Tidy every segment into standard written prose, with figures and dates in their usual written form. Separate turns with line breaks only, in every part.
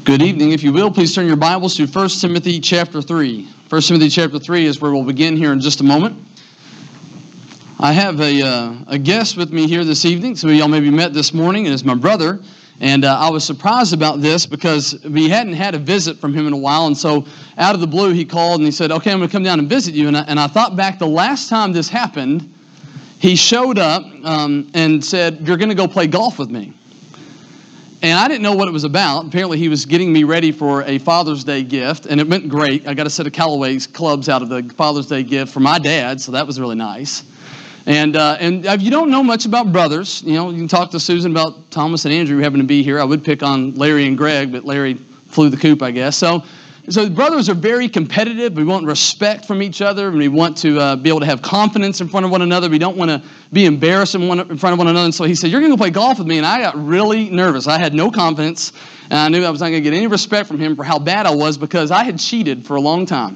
Good evening. If you will, please turn your Bibles to 1 Timothy chapter 3. 1 Timothy chapter 3 is where we'll begin here in just a moment. I have a guest with me here this evening. Some of y'all maybe met this morning, and it's my brother. And I was surprised about this because we hadn't had a visit from him in a while. And so out of the blue, he called and he said, okay, I'm going to come down and visit you. And I thought back the last time this happened, he showed up and said, you're going to go play golf with me. And I didn't know what it was about. Apparently, he was getting me ready for a Father's Day gift, and it went great. I got a set of Callaway's clubs out of the Father's Day gift for my dad, so that was really nice. And if you don't know much about brothers, you can talk to Susan about Thomas and Andrew who happen to be here. I would pick on Larry and Greg, but Larry flew the coop, I guess. So brothers are very competitive. We want respect from each other, and we want to be able to have confidence in front of one another. We don't want to be embarrassed in front of one another. And so he said, you're going to go play golf with me. And I got really nervous. I had no confidence, and I knew I was not going to get any respect from him for how bad I was because I had cheated for a long time.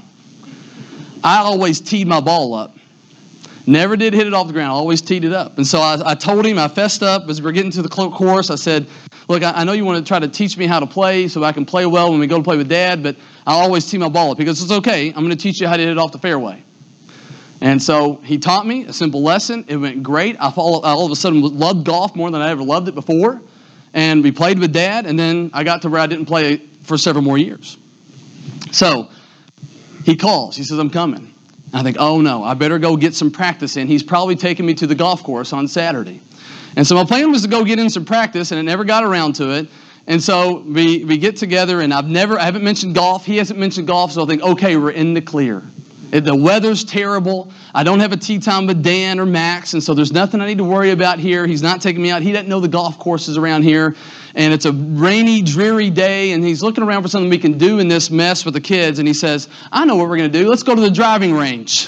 I always teed my ball up. Never did hit it off the ground. I always teed it up. And so I told him, I fessed up as we were getting to the course. I said, look, I know you want to try to teach me how to play so I can play well when we go to play with Dad, but I'll always tee my ball up because it's okay. I'm going to teach you how to hit it off the fairway. And so he taught me a simple lesson. It went great. I all of a sudden loved golf more than I ever loved it before. And we played with Dad, and then I got to where I didn't play for several more years. So he calls. He says, I'm coming. I think, oh no, I better go get some practice in. He's probably taking me to the golf course on Saturday. And so my plan was to go get in some practice, and I never got around to it. And so we get together, and I haven't mentioned golf. He hasn't mentioned golf, so I think, okay, we're in the clear. The weather's terrible. I don't have a tee time with Dan or Max, and so there's nothing I need to worry about here. He's not taking me out. He doesn't know the golf courses around here. And it's a rainy, dreary day, and he's looking around for something we can do in this mess with the kids. And he says, I know what we're going to do. Let's go to the driving range.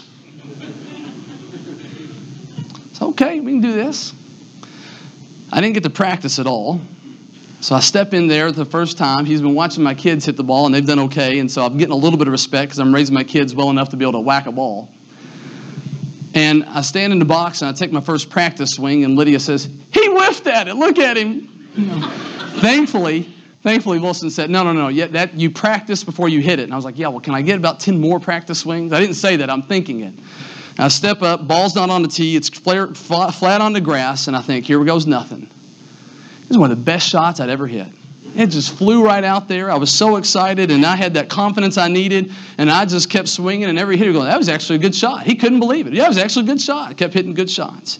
It's okay, we can do this. I didn't get to practice at all. So I step in there the first time. He's been watching my kids hit the ball, and they've done okay. And so I'm getting a little bit of respect because I'm raising my kids well enough to be able to whack a ball. And I stand in the box, and I take my first practice swing, and Lydia says, he whiffed at it. Look at him. Thankfully, Wilson said, no. You practice before you hit it. And I was like, yeah, well, can I get about 10 more practice swings? I didn't say that. I'm thinking it. I step up. Ball's not on the tee. It's flat on the grass. And I think, here goes nothing. This is one of the best shots I'd ever hit. It just flew right out there. I was so excited, and I had that confidence I needed, and I just kept swinging, and every hitter going, that was actually a good shot. He couldn't believe it. Yeah, it was actually a good shot. I kept hitting good shots.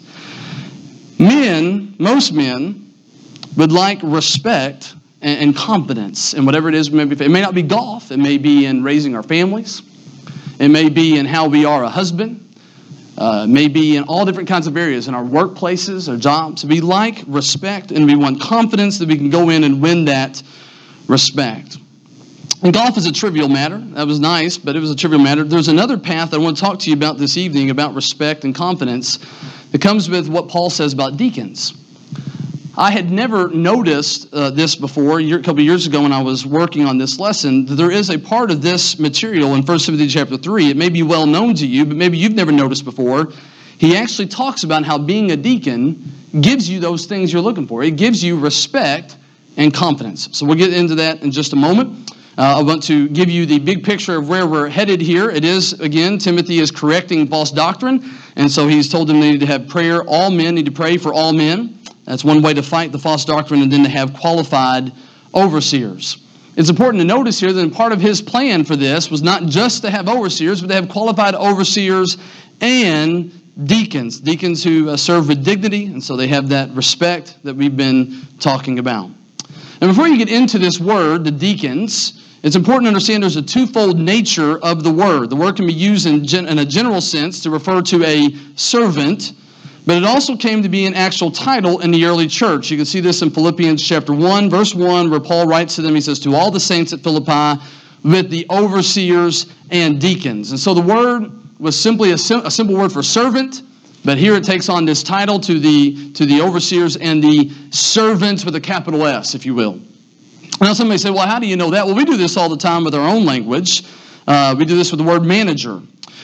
Most men, would like respect and confidence in whatever it is. It may not be golf. It may be in raising our families. It may be in how we are a husband. Maybe in all different kinds of areas, in our workplaces, our jobs. We like respect, and we want confidence that we can go in and win that respect. And golf is a trivial matter. That was nice, but it was a trivial matter. There's another path I want to talk to you about this evening about respect and confidence that comes with what Paul says about deacons. I had never noticed this before. A couple of years ago when I was working on this lesson, there is a part of this material in 1 Timothy chapter 3. It may be well known to you, but maybe you've never noticed before. He actually talks about how being a deacon gives you those things you're looking for. It gives you respect and confidence. So we'll get into that in just a moment. I want to give you the big picture of where we're headed here. It is, again, Timothy is correcting false doctrine, and so he's told them they need to have prayer. All men need to pray for all men. That's one way to fight the false doctrine, and then to have qualified overseers. It's important to notice here that part of his plan for this was not just to have overseers, but to have qualified overseers and deacons. Deacons who serve with dignity, and so they have that respect that we've been talking about. And before you get into this word, the deacons, it's important to understand there's a twofold nature of the word. The word can be used in a general sense to refer to a servant, but it also came to be an actual title in the early church. You can see this in Philippians chapter 1, verse 1, where Paul writes to them, he says, to all the saints at Philippi, with the overseers and deacons. And so the word was simply a simple word for servant, but here it takes on this title to the overseers and the servants with a capital S, if you will. Now somebody say, well, how do you know that? Well, we do this all the time with our own language. We do this with the word manager.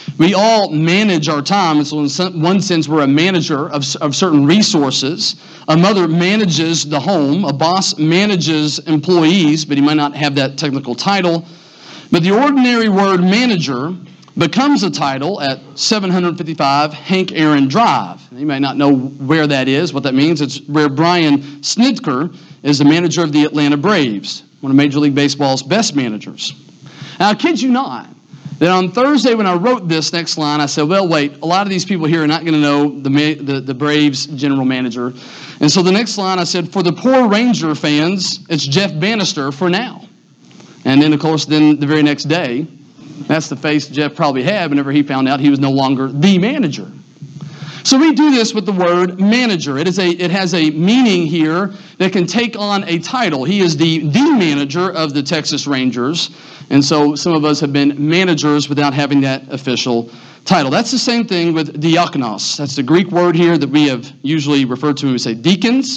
We all manage our time, and so in one sense, we're a manager of certain resources. A mother manages the home. A boss manages employees, but he might not have that technical title. But the ordinary word manager becomes a title at 755 Hank Aaron Drive. You may not know where that is, what that means. It's where Brian Snitker is the manager of the Atlanta Braves, one of Major League Baseball's best managers. Now, I kid you not, that on Thursday when I wrote this next line, I said, well, wait, a lot of these people here are not going to know the Braves general manager. And so the next line I said, for the poor Ranger fans, it's Jeff Bannister for now. And then, of course, the very next day, that's the face Jeff probably had whenever he found out he was no longer the manager. So we do this with the word manager. It has a meaning here that can take on a title. He is the manager of the Texas Rangers. And so some of us have been managers without having that official title. That's the same thing with diakonos. That's the Greek word here that we have usually referred to when we say deacons.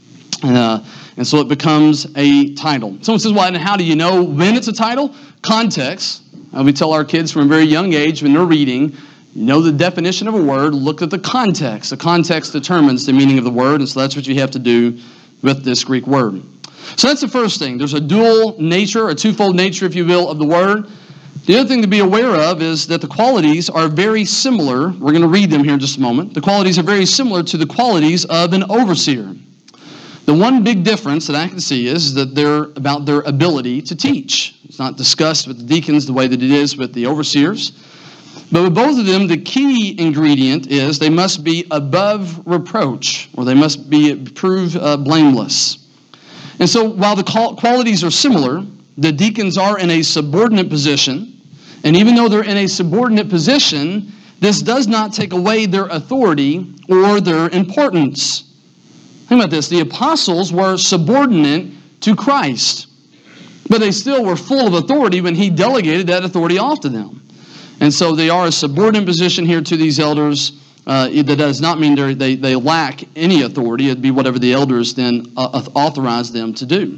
And so it becomes a title. Someone says, well, and how do you know when it's a title? Context. We tell our kids from a very young age when they're reading, you know the definition of a word, look at the context. The context determines the meaning of the word, and so that's what you have to do with this Greek word. So that's the first thing. There's a dual nature, a twofold nature, if you will, of the word. The other thing to be aware of is that the qualities are very similar. We're going to read them here in just a moment. The qualities are very similar to the qualities of an overseer. The one big difference that I can see is that they're about their ability to teach. It's not discussed with the deacons the way that it is with the overseers. But with both of them, the key ingredient is they must be above reproach, or they must be proved blameless. And so while the qualities are similar, the deacons are in a subordinate position. And even though they're in a subordinate position, this does not take away their authority or their importance. Think about this. The apostles were subordinate to Christ, but they still were full of authority when he delegated that authority off to them. And so they are a subordinate position here to these elders. That does not mean they lack any authority. It'd be whatever the elders then authorize them to do.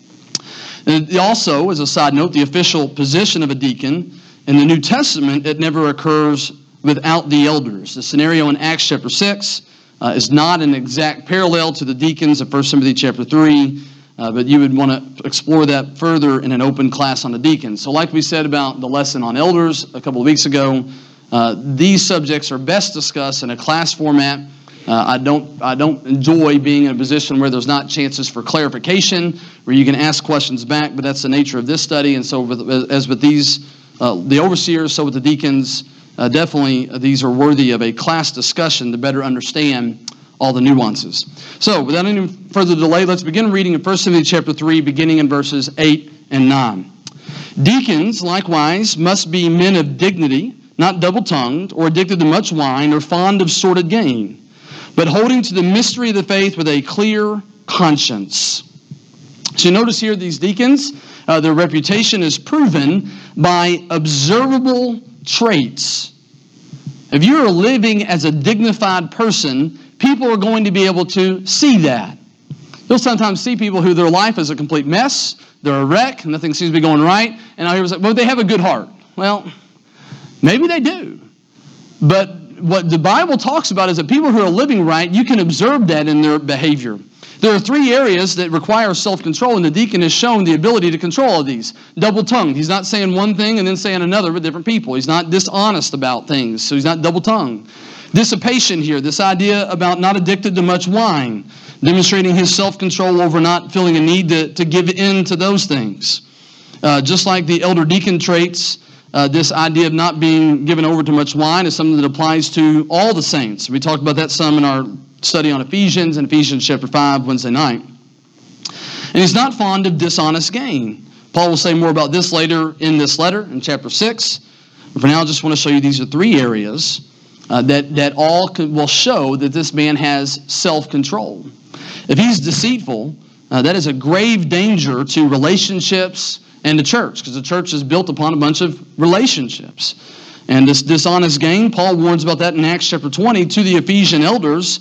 And also, as a side note, the official position of a deacon in the New Testament, it never occurs without the elders. The scenario in Acts chapter 6 is not an exact parallel to the deacons of 1 Timothy chapter 3, but you would want to explore that further in an open class on the deacons. So like we said about the lesson on elders a couple of weeks ago, these subjects are best discussed in a class format. I don't enjoy being in a position where there's not chances for clarification, where you can ask questions back, but that's the nature of this study. And so as with these, the overseers, so with the deacons, definitely these are worthy of a class discussion to better understand all the nuances. So without any further delay, let's begin reading in 1 Timothy chapter 3, beginning in verses 8 and 9. Deacons, likewise, must be men of dignity, not double-tongued, or addicted to much wine, or fond of sordid gain, but holding to the mystery of the faith with a clear conscience. So you notice here these deacons, their reputation is proven by observable traits. If you are living as a dignified person, people are going to be able to see that. You'll sometimes see people who their life is a complete mess, they're a wreck, nothing seems to be going right, and I hear say, well, they have a good heart. Well, maybe they do. But what the Bible talks about is that people who are living right, you can observe that in their behavior. There are three areas that require self-control, and the deacon has shown the ability to control all of these. Double-tongued. He's not saying one thing and then saying another with different people. He's not dishonest about things, so he's not double-tongued. Dissipation here, this idea about not addicted to much wine, demonstrating his self-control over not feeling a need to give in to those things. Just like the elder deacon traits, this idea of not being given over to much wine is something that applies to all the saints. We talked about that some in our study on Ephesians, in Ephesians chapter 5, Wednesday night. And he's not fond of dishonest gain. Paul will say more about this later in this letter, in chapter 6. But for now, I just want to show you these are three areas that all will show that this man has self-control. If he's deceitful, that is a grave danger to relationships and the church, because the church is built upon a bunch of relationships. And this dishonest gain, Paul warns about that in Acts chapter 20 to the Ephesian elders.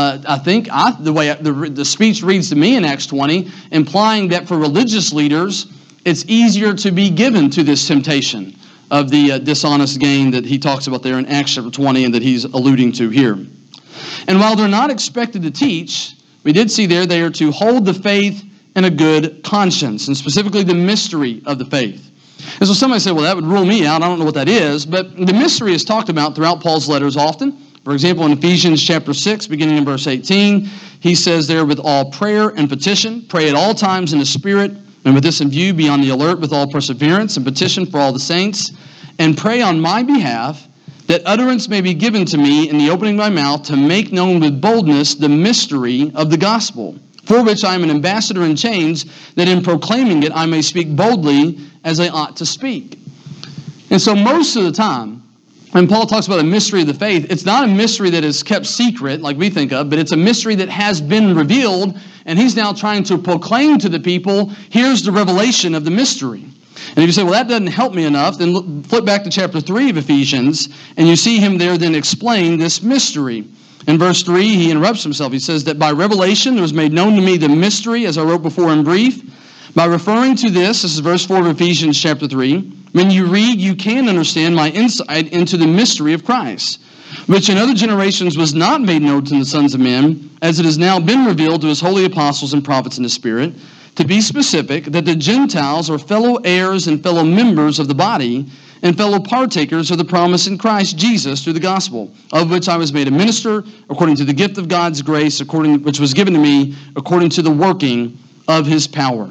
The way the speech reads to me in Acts 20, implying that for religious leaders, it's easier to be given to this temptation of the dishonest gain that he talks about there in Acts chapter 20 and that he's alluding to here. And while they're not expected to teach, we did see there they are to hold the faith in a good conscience, and specifically the mystery of the faith. And so somebody said, well, that would rule me out. I don't know what that is. But the mystery is talked about throughout Paul's letters often. For example, in Ephesians chapter 6, beginning in verse 18, he says there, with all prayer and petition, pray at all times in the Spirit, and with this in view, be on the alert with all perseverance and petition for all the saints, and pray on my behalf, that utterance may be given to me in the opening of my mouth to make known with boldness the mystery of the gospel, for which I am an ambassador in chains, that in proclaiming it I may speak boldly as I ought to speak. And so most of the time, when Paul talks about a mystery of the faith, it's not a mystery that is kept secret like we think of, but it's a mystery that has been revealed, and he's now trying to proclaim to the people, here's the revelation of the mystery. And if you say, well, that doesn't help me enough, then flip back to chapter 3 of Ephesians, and you see him there then explain this mystery. In verse 3, he interrupts himself. He says that by revelation there was made known to me the mystery, as I wrote before in brief. By referring to this is verse 4 of Ephesians chapter 3, when you read, you can understand my insight into the mystery of Christ, which in other generations was not made known to the sons of men, as it has now been revealed to his holy apostles and prophets in the Spirit. To be specific, that the Gentiles are fellow heirs and fellow members of the body, and fellow partakers of the promise in Christ Jesus through the gospel, of which I was made a minister, according to the gift of God's grace, which was given to me, according to the working of his power.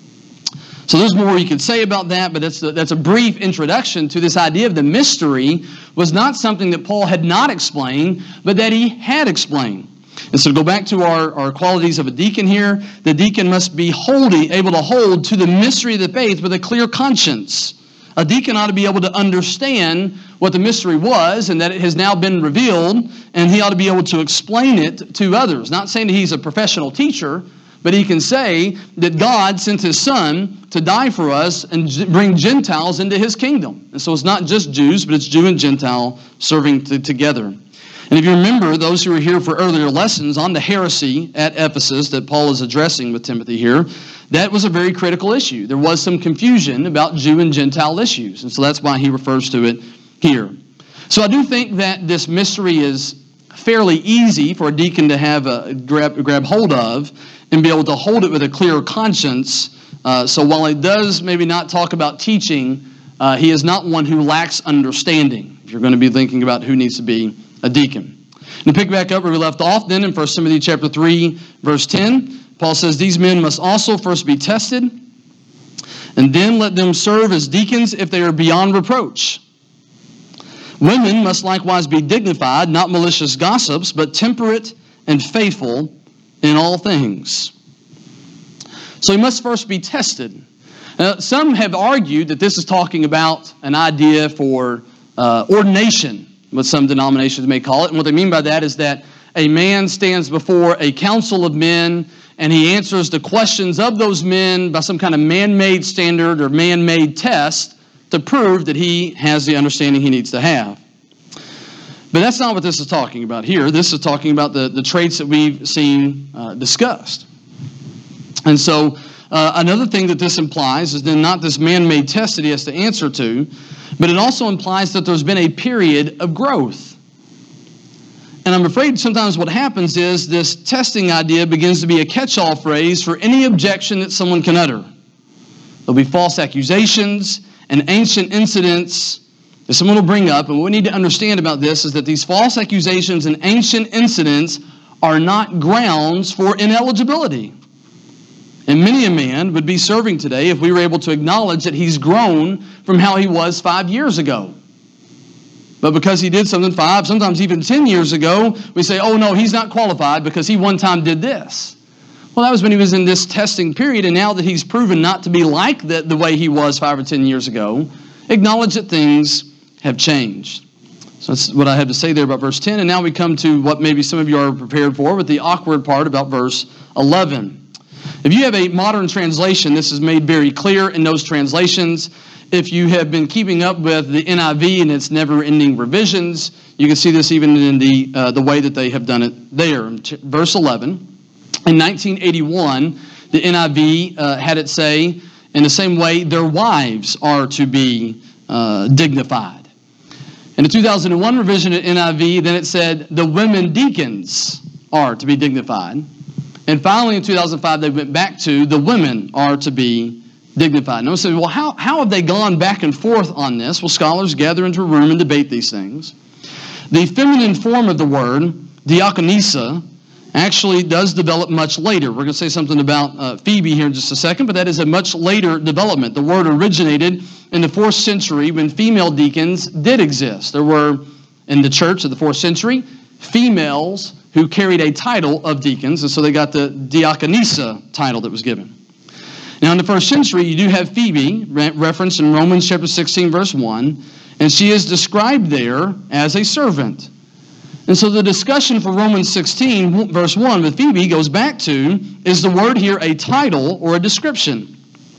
So there's more you could say about that, but that's a brief introduction to this idea of the mystery was not something that Paul had not explained, but that he had explained. And so to go back to our qualities of a deacon here, the deacon must be able to hold to the mystery of the faith with a clear conscience. A deacon ought to be able to understand what the mystery was and that it has now been revealed, and he ought to be able to explain it to others. Not saying that he's a professional teacher, but he can say that God sent his Son to die for us and bring Gentiles into his kingdom. And so it's not just Jews, but it's Jew and Gentile serving together. And if you remember, those who were here for earlier lessons on the heresy at Ephesus that Paul is addressing with Timothy here, that was a very critical issue. There was some confusion about Jew and Gentile issues, and so that's why he refers to it here. So I do think that this mystery is fairly easy for a deacon to have grab hold of and be able to hold it with a clear conscience. So while he does maybe not talk about teaching, he is not one who lacks understanding, if you're going to be thinking about who needs to be a deacon. And to pick back up where we left off then in 1 Timothy chapter 3, verse 10, Paul says, these men must also first be tested, and then let them serve as deacons if they are beyond reproach. Women must likewise be dignified, not malicious gossips, but temperate and faithful in all things. So he must first be tested. Some have argued that this is talking about an idea for ordination, what some denominations may call it. And what they mean by that is that a man stands before a council of men and he answers the questions of those men by some kind of man-made standard or man-made test to prove that he has the understanding he needs to have. But that's not what this is talking about here. This is talking about the traits that we've seen discussed. And so another thing that this implies is then not this man-made test that he has to answer to, but it also implies that there's been a period of growth. And I'm afraid sometimes what happens is this testing idea begins to be a catch-all phrase for any objection that someone can utter. There'll be false accusations and ancient incidents that someone will bring up. And what we need to understand about this is that these false accusations and ancient incidents are not grounds for ineligibility. And many a man would be serving today if we were able to acknowledge that he's grown from how he was 5 years ago. But because he did something 5, sometimes even 10 years ago, we say, oh no, he's not qualified because he one time did this. Well, that was when he was in this testing period, and now that he's proven not to be like the way he was 5 or 10 years ago, acknowledge that things have changed. So that's what I have to say there about verse 10. And now we come to what maybe some of you are prepared for, with the awkward part about verse 11. If you have a modern translation, this is made very clear in those translations. If you have been keeping up with the NIV and its never-ending revisions, you can see this even in the way that they have done it there. Verse 11, in 1981, the NIV had it say, in the same way, their wives are to be dignified. In the 2001 revision at NIV, then it said the women deacons are to be dignified. And finally in 2005, they went back to the women are to be dignified. And I said, well, how have they gone back and forth on this? Well, scholars gather into a room and debate these things. The feminine form of the word, diakonisa, actually does develop much later. We're going to say something about Phoebe here in just a second, but that is a much later development. The word originated in the 4th century when female deacons did exist. There were, in the church of the 4th century, females who carried a title of deacons, and so they got the diakonisa title that was given. Now, in the 1st century, you do have Phoebe, referenced in Romans chapter 16, verse 1, and she is described there as a servant. And so the discussion for Romans 16, verse 1 with Phoebe goes back to, is the word here a title or a description?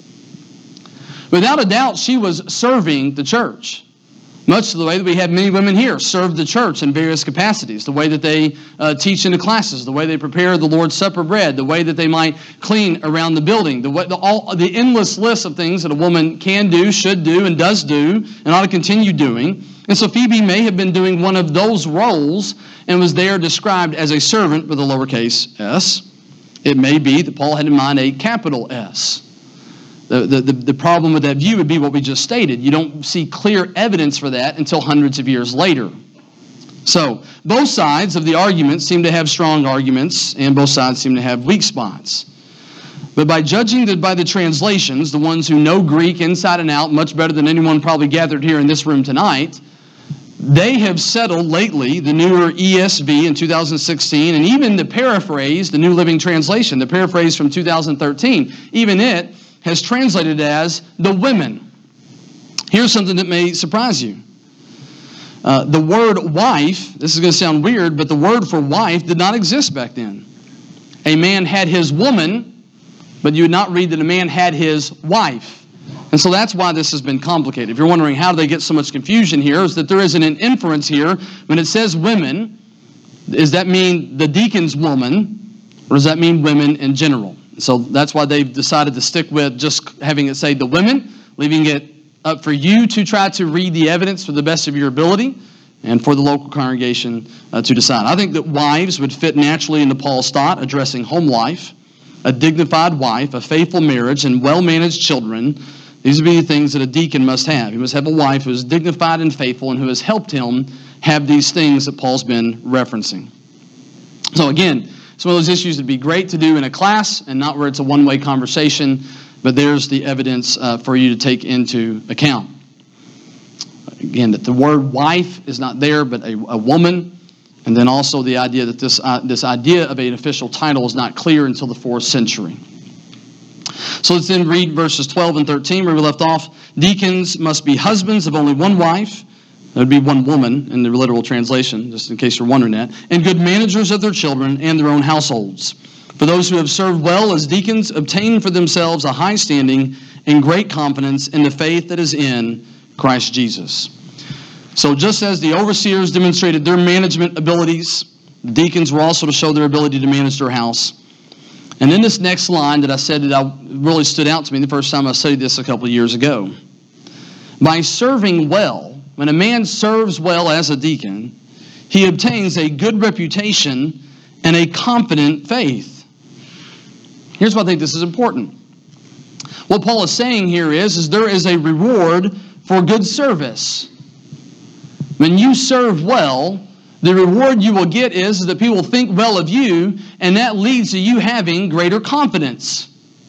Without a doubt, she was serving the church. Much the way that we have many women here serve the church in various capacities. The way that they teach in the classes, the way they prepare the Lord's Supper bread, the way that they might clean around the building, the endless list of things that a woman can do, should do, and does do, and ought to continue doing. And so Phoebe may have been doing one of those roles and was there described as a servant with a lowercase s. It may be that Paul had in mind a capital S. The problem with that view would be what we just stated. You don't see clear evidence for that until hundreds of years later. So both sides of the argument seem to have strong arguments, and both sides seem to have weak spots. But by judging by the translations, the ones who know Greek inside and out much better than anyone probably gathered here in this room tonight, they have settled lately, the newer ESV in 2016, and even the paraphrase, the New Living Translation, the paraphrase from 2013, even it has translated as the women. Here's something that may surprise you. The word wife, this is going to sound weird, but the word for wife did not exist back then. A man had his woman, but you would not read that a man had his wife. And so that's why this has been complicated. If you're wondering how do they get so much confusion here, is that there isn't an inference here. When it says women, does that mean the deacon's woman, or does that mean women in general? So that's why they've decided to stick with just having it say the women, leaving it up for you to try to read the evidence to the best of your ability and for the local congregation to decide. I think that wives would fit naturally into Paul's thought, addressing home life, a dignified wife, a faithful marriage, and well-managed children. These would be the things that a deacon must have. He must have a wife who is dignified and faithful and who has helped him have these things that Paul's been referencing. So again, some of those issues would be great to do in a class and not where it's a one-way conversation, but there's the evidence for you to take into account. Again, that the word wife is not there, but a woman, and then also the idea that this idea of an official title is not clear until the 4th century. So let's then read verses 12 and 13 where we left off. Deacons must be husbands of only one wife. That would be one woman in the literal translation, just in case you're wondering that. And good managers of their children and their own households. For those who have served well as deacons obtain for themselves a high standing and great confidence in the faith that is in Christ Jesus. So just as the overseers demonstrated their management abilities, deacons were also to show their ability to manage their house. And in this next line that I said that really stood out to me the first time I studied this a couple of years ago. By serving well, when a man serves well as a deacon, he obtains a good reputation and a confident faith. Here's why I think this is important. What Paul is saying here is there is a reward for good service. When you serve well, the reward you will get is that people think well of you, and that leads to you having greater confidence.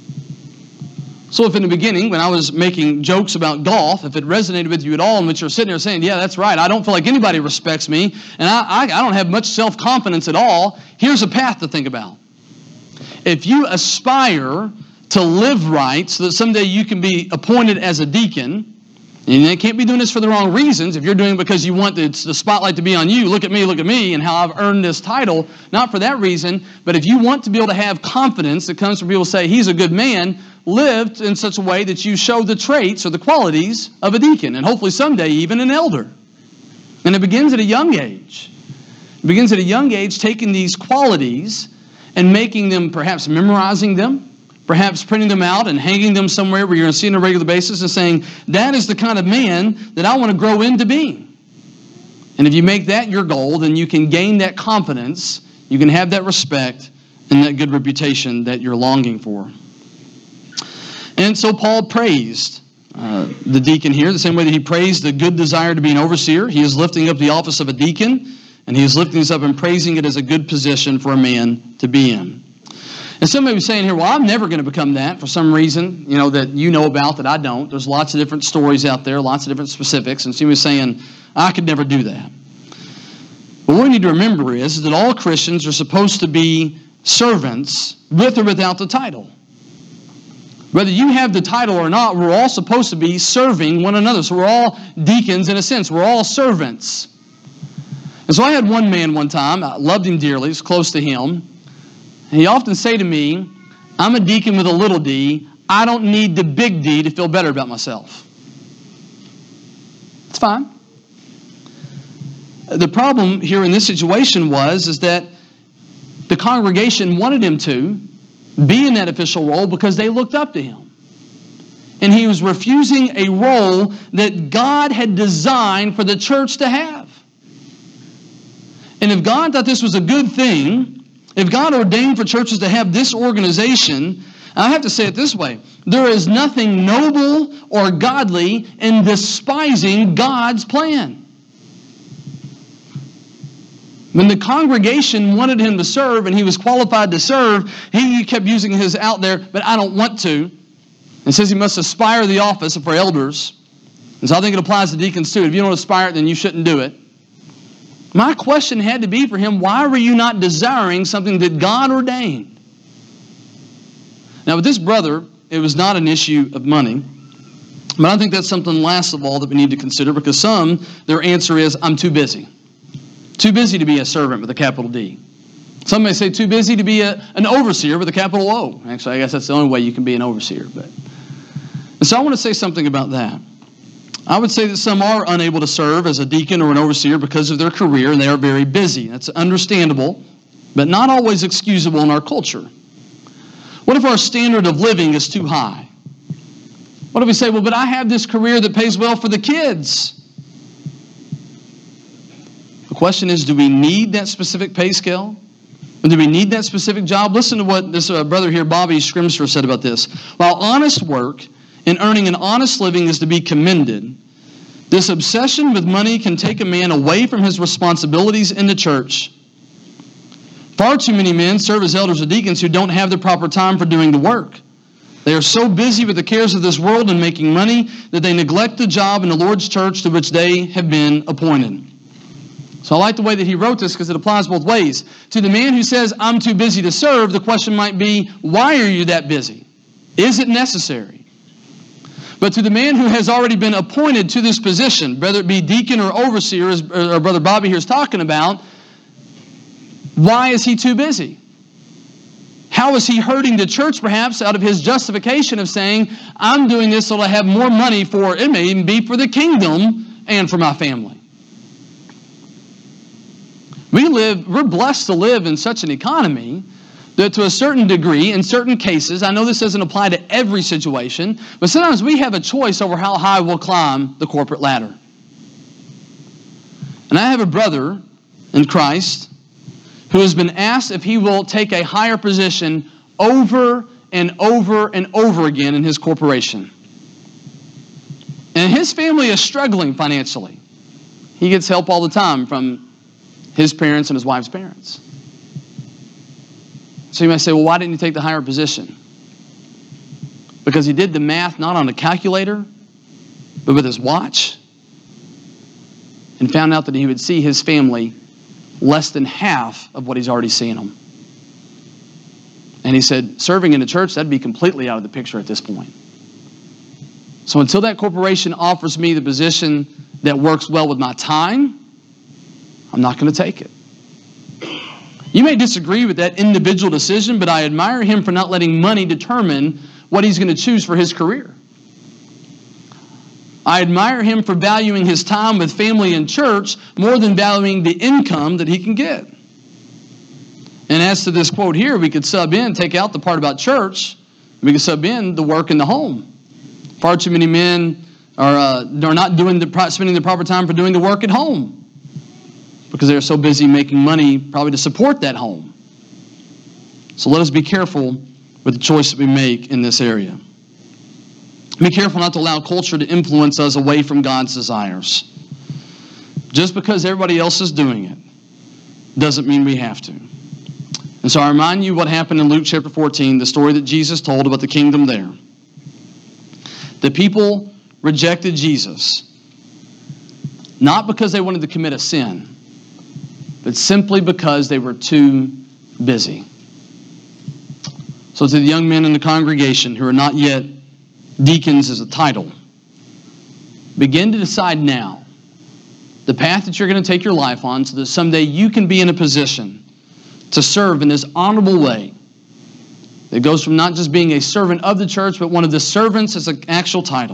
So if in the beginning, when I was making jokes about golf, if it resonated with you at all, and that you're sitting there saying, yeah, that's right, I don't feel like anybody respects me, and I don't have much self-confidence at all, here's a path to think about. If you aspire to live right so that someday you can be appointed as a deacon, and you can't be doing this for the wrong reasons. If you're doing it because you want the spotlight to be on you, look at me, and how I've earned this title, not for that reason, but if you want to be able to have confidence that comes from people who say, he's a good man, live in such a way that you show the traits or the qualities of a deacon, and hopefully someday even an elder. And it begins at a young age. It begins at a young age taking these qualities and making them, perhaps memorizing them, perhaps printing them out and hanging them somewhere where you're going to see on a regular basis and saying, that is the kind of man that I want to grow into being. And if you make that your goal, then you can gain that confidence, you can have that respect and that good reputation that you're longing for. And so Paul praised the deacon here the same way that he praised the good desire to be an overseer. He is lifting up the office of a deacon, and he is lifting this up and praising it as a good position for a man to be in. And some may be saying here, well, I'm never going to become that for some reason, that you know about that I don't. There's lots of different stories out there, lots of different specifics. And some may be saying, I could never do that. But what we need to remember is that all Christians are supposed to be servants with or without the title. Whether you have the title or not, we're all supposed to be serving one another. So we're all deacons in a sense. We're all servants. And so I had one man one time, I loved him dearly, was close to him. And he often say to me, I'm a deacon with a little d. I don't need the big D to feel better about myself. It's fine. The problem here in this situation is that the congregation wanted him to be in that official role because they looked up to him. And he was refusing a role that God had designed for the church to have. And if God thought this was a good thing, if God ordained for churches to have this organization, I have to say it this way, there is nothing noble or godly in despising God's plan. When the congregation wanted him to serve and he was qualified to serve, he kept using his out there, but I don't want to. And says he must aspire the office for elders. And so I think it applies to deacons too. If you don't aspire it, then you shouldn't do it. My question had to be for him, why were you not desiring something that God ordained? Now with this brother, it was not an issue of money. But I think that's something last of all that we need to consider, because some, their answer is, I'm too busy. Too busy to be a servant with a capital D. Some may say too busy to be an overseer with a capital O. Actually, I guess that's the only way you can be an overseer. And so I want to say something about that. I would say that some are unable to serve as a deacon or an overseer because of their career, and they are very busy. That's understandable, but not always excusable in our culture. What if our standard of living is too high? What if we say, well, but I have this career that pays well for the kids? The question is, do we need that specific pay scale? And do we need that specific job? Listen to what this brother here, Bobby Scrimster, said about this. While honest work and earning an honest living is to be commended, this obsession with money can take a man away from his responsibilities in the church. Far too many men serve as elders or deacons who don't have the proper time for doing the work. They are so busy with the cares of this world and making money that they neglect the job in the Lord's church to which they have been appointed. So I like the way that he wrote this because it applies both ways. To the man who says, I'm too busy to serve, the question might be, why are you that busy? Is it necessary? But to the man who has already been appointed to this position, whether it be deacon or overseer, as our brother Bobby here is talking about, why is he too busy? How is he hurting the church perhaps out of his justification of saying, I'm doing this so that I have more money for, it may even be for the kingdom and for my family. We're blessed to live in such an economy that to a certain degree, in certain cases, I know this doesn't apply to every situation, but sometimes we have a choice over how high we'll climb the corporate ladder. And I have a brother in Christ who has been asked if he will take a higher position over and over and over again in his corporation. And his family is struggling financially. He gets help all the time from his parents and his wife's parents. So you might say, well, why didn't he take the higher position? Because he did the math not on a calculator, but with his watch, and found out that he would see his family less than half of what he's already seen them. And he said, serving in the church, that'd be completely out of the picture at this point. So until that corporation offers me the position that works well with my time, I'm not going to take it. You may disagree with that individual decision, but I admire him for not letting money determine what he's going to choose for his career. I admire him for valuing his time with family and church more than valuing the income that he can get. And as to this quote here, we could sub in, take out the part about church, We can sub in the work in the home. Far too many men are not spending the proper time for doing the work at home because they're so busy making money probably to support that home. So let us be careful with the choice that we make in this area. Be careful not to allow culture to influence us away from God's desires. Just because everybody else is doing it doesn't mean we have to. And so I remind you what happened in Luke chapter 14, the story that Jesus told about the kingdom there. The people rejected Jesus, not because they wanted to commit a sin, but simply because they were too busy. So to the young men in the congregation who are not yet deacons as a title, begin to decide now the path that you're going to take your life on so that someday you can be in a position to serve in this honorable way that goes from not just being a servant of the church, but one of the servants as an actual title.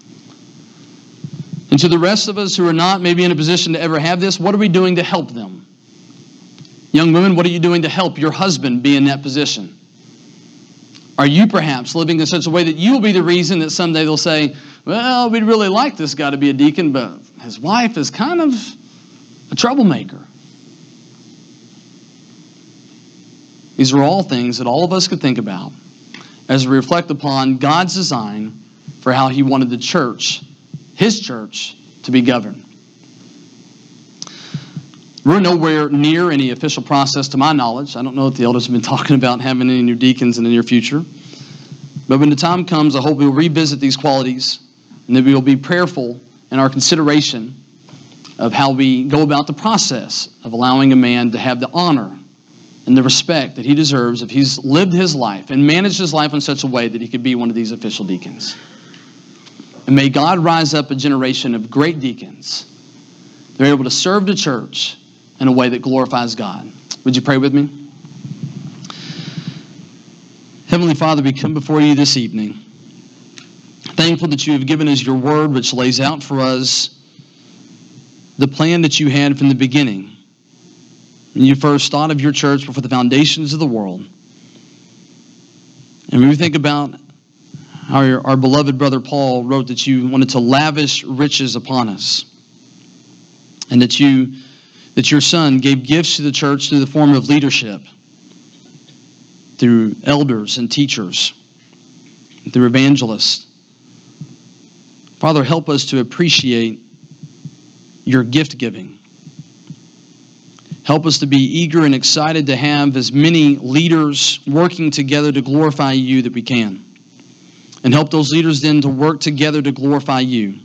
And to the rest of us who are not maybe in a position to ever have this, what are we doing to help them? Young women, what are you doing to help your husband be in that position? Are you perhaps living in such a way that you will be the reason that someday they'll say, well, we'd really like this guy to be a deacon, but his wife is kind of a troublemaker. These are all things that all of us could think about as we reflect upon God's design for how He wanted the church, His church, to be governed. We're nowhere near any official process to my knowledge. I don't know if the elders have been talking about having any new deacons in the near future. But when the time comes, I hope we'll revisit these qualities and that we will be prayerful in our consideration of how we go about the process of allowing a man to have the honor and the respect that he deserves if he's lived his life and managed his life in such a way that he could be one of these official deacons. And may God rise up a generation of great deacons. They're able to serve the church in a way that glorifies God. Would you pray with me? Heavenly Father, we come before you this evening, thankful that you have given us your word, which lays out for us the plan that you had from the beginning. When you first thought of your church before the foundations of the world. And when we think about how our beloved brother Paul wrote that you wanted to lavish riches upon us, and that your Son gave gifts to the church through the form of leadership, through elders and teachers, through evangelists. Father, help us to appreciate your gift giving. Help us to be eager and excited to have as many leaders working together to glorify you that we can. And help those leaders then to work together to glorify you.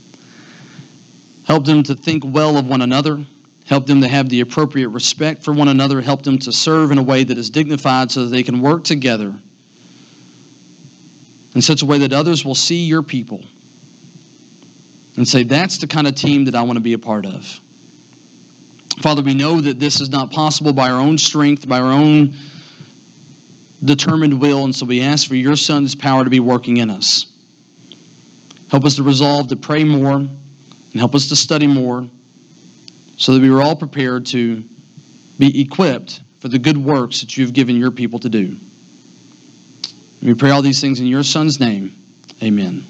Help them to think well of one another. Help them to have the appropriate respect for one another. Help them to serve in a way that is dignified so that they can work together in such a way that others will see your people and say, that's the kind of team that I want to be a part of. Father, we know that this is not possible by our own strength, by our own determined will, and so we ask for your Son's power to be working in us. Help us to resolve to pray more and help us to study more so that we are all prepared to be equipped for the good works that you've given your people to do. And we pray all these things in your Son's name. Amen.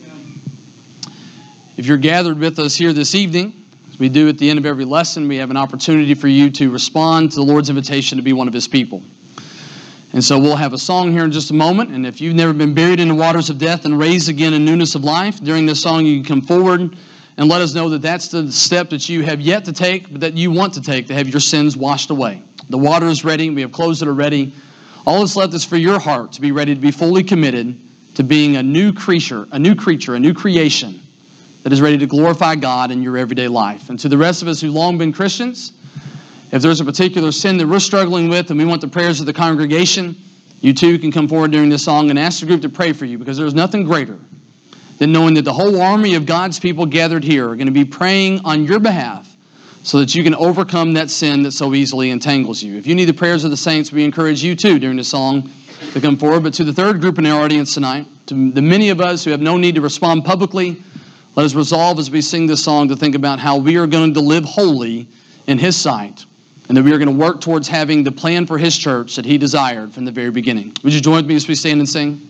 If you're gathered with us here this evening, as we do at the end of every lesson, we have an opportunity for you to respond to the Lord's invitation to be one of His people. And so we'll have a song here in just a moment. And if you've never been buried in the waters of death and raised again in newness of life, during this song you can come forward and let us know that that's the step that you have yet to take, but that you want to take to have your sins washed away. The water is ready. We have clothes that are ready. All that's left is for your heart to be ready to be fully committed to being a new creature, a new creation that is ready to glorify God in your everyday life. And to the rest of us who've long been Christians, if there's a particular sin that we're struggling with and we want the prayers of the congregation, you too can come forward during this song and ask the group to pray for you, because there's nothing greater than knowing that the whole army of God's people gathered here are going to be praying on your behalf so that you can overcome that sin that so easily entangles you. If you need the prayers of the saints, we encourage you too during this song to come forward. But to the third group in our audience tonight, to the many of us who have no need to respond publicly, let us resolve as we sing this song to think about how we are going to live holy in His sight, and that we are going to work towards having the plan for His church that He desired from the very beginning. Would you join with me as we stand and sing?